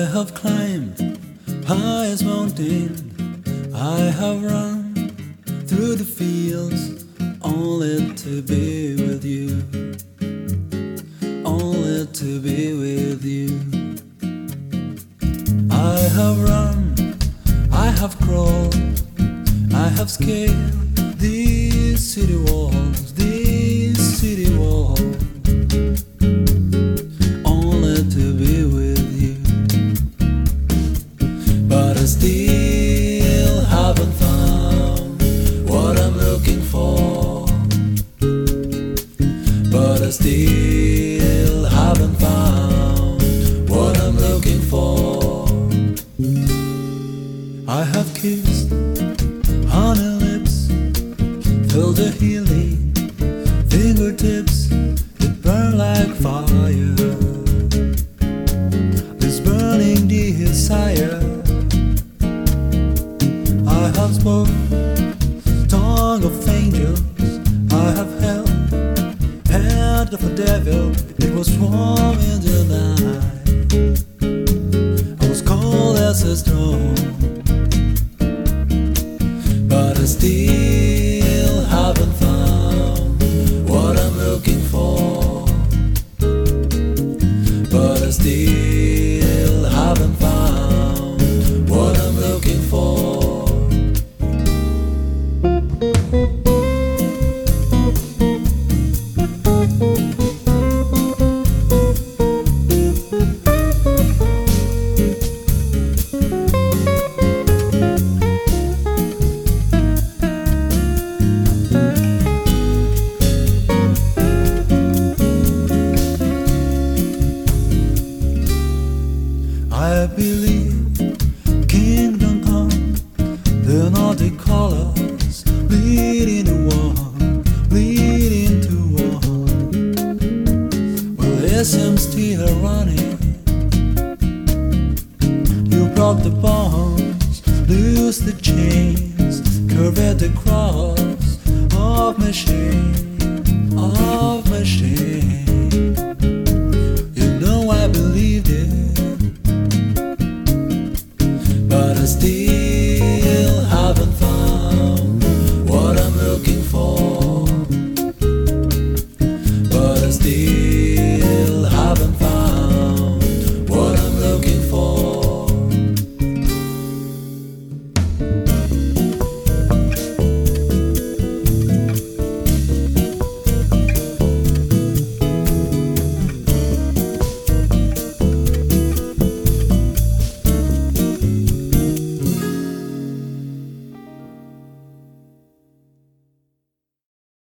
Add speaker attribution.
Speaker 1: have climbed highest mountain, I have run through the fields, only to be with you, only to be with you. I have run, I have crawled, I have scaled these city walls, these city walls, only to be with you. But I still haven't found what I'm looking for. But I still haven't found what I'm looking for. I have kissed honey lips, felt the healing fingertips that burn like fire. This burning desire, I have spoken tongue of angels, I have held hand of a devil. It was warm in the night, I was cold as a stone. But I still haven't found what I'm looking for. But I still haven't found what I'm looking for. I believe kingdom come, the Nordic colors leading to one, leading to one. Well, yes, I'm still running. You broke the bonds, loose the chains, curved the cross of my shame.